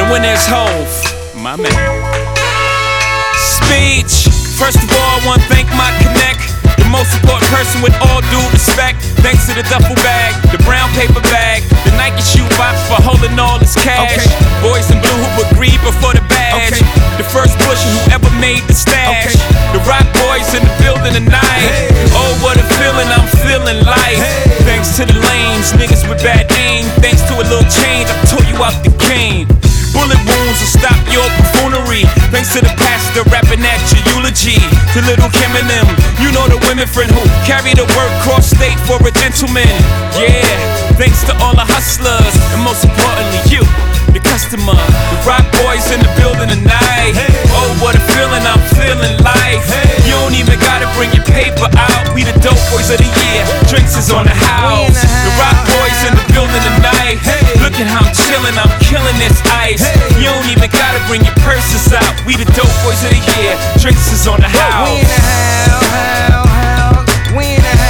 when there's Hov, my man. Speech. First of all, I wanna thank my connect, the most important person with all due respect. Thanks to the duffel bag, the brown paper bag, the Nike shoe box for holding all this cash. Boys in blue who agreed before the badge. The first pusher who ever made the stash. The rock boys in the building tonight. Oh, what a feeling, I'm feeling life. Thanks to the lames, niggas with bad aim. Thanks to a little change, I tore you out the game. Bullet wounds will stop your buffoonery. Thanks to the pastor rapping at your eulogy. To Little Kim and them, you know the women friend who carry the work cross state for a gentleman. Yeah, thanks to all the hustlers, and most importantly you, the customer. The rock boys in the building tonight. Oh, what a feeling, I'm feeling life. You don't even gotta bring your paper out. We the dope boys of the year, drinks is on the house. The rock boys in the building tonight. Look at how I'm chilling, I'm killing this ice. You don't even gotta bring your purses out. We the dope boys of the year, drinks is on the house. We in the house, we in the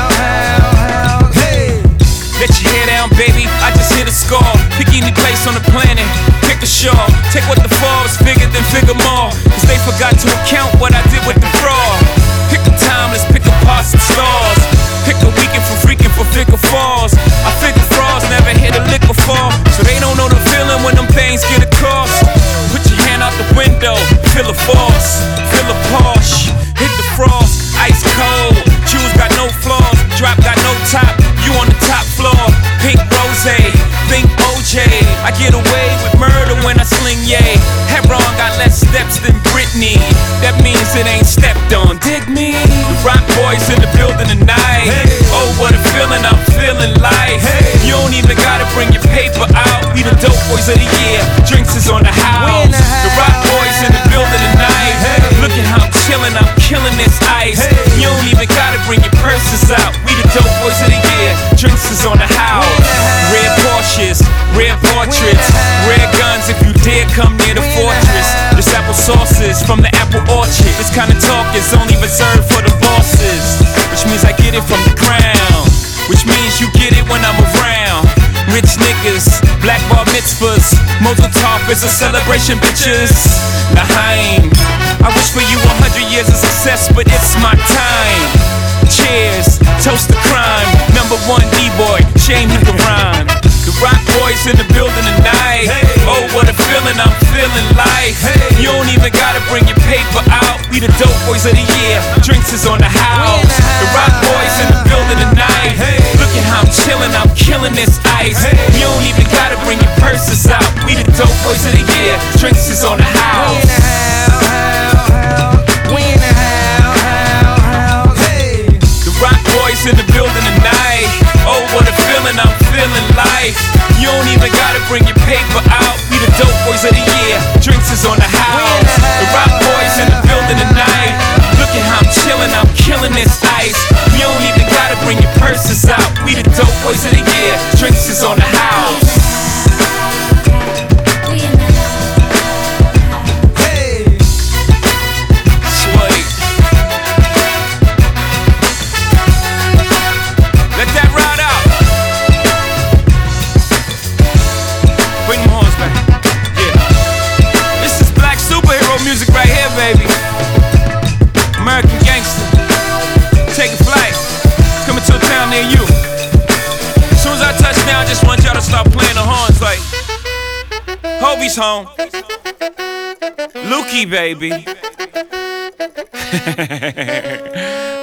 house, hey. Let your hair down, baby, I just hit a score. Pick any place on the planet, pick a show. Take what the falls, bigger than figure more. Cause they forgot to account what I did with the fraud. Pick a time, let's pick apart some stars. Pick a weekend for freaking for figure falls. I figure frauds never hit a lick before, so they don't know the feeling when them things get across. Put your hand out the window, feel a force, feel a Porsche, hit the frost, ice cold. Shoes got no flaws, drop got no top. You on the top floor, pink rose, think OJ. I get away with murder when I sling yay. Heron got less steps than Britney. That means it ain't stepped on, dig me? The rock boys in the building tonight. Oh, what a feeling, I'm feeling life. You don't even gotta bring your paper out. We the dope boys of the year, drinks is on the house. The rock boys in the building tonight. Look at how I'm chilling, I'm killing this ice. You don't even gotta bring your purses out. We the dope boys of the year, drinks is on the house. Red Porsches, red portraits, red guns if you dare come near the fortress. This apple sauces from the apple orchard. This kind of talk is only reserved for the bosses, which means I get it from the ground, which means you get it when I'm around. Rich niggas, black bar mitzvahs, Mazel Tov is a celebration, bitches. Naheim, I wish for you 100 years of success, but it's my time. Cheers, toast to crime. Number one D-boy, shame he can rhyme. The rock boys in the building tonight. Oh, what a feeling, I'm feeling life. You don't even gotta bring your paper out. We the dope boys of the year, drinks is on the house. The rock boys in the building tonight. Look at how I'm chilling, I'm killing this ice. You don't even gotta bring your purses out. We the dope boys of the year, drinks is on the house. We in the house, hey. The rock boys in the building tonight. Oh, what a feeling, I'm feeling life. You don't even gotta bring your paper out. We the dope boys of the year, drinks is on the house. The rock boys in the building tonight. Look at how I'm chilling, I'm killing this ice. You don't even gotta bring your purses out. We the dope boys of the year, drinks is on the house. Music right here, baby. American gangster. Take a flight. Coming to a town near you. As soon as I touch down, I just want y'all to start playing the horns like Hovey's home. Lukey, baby.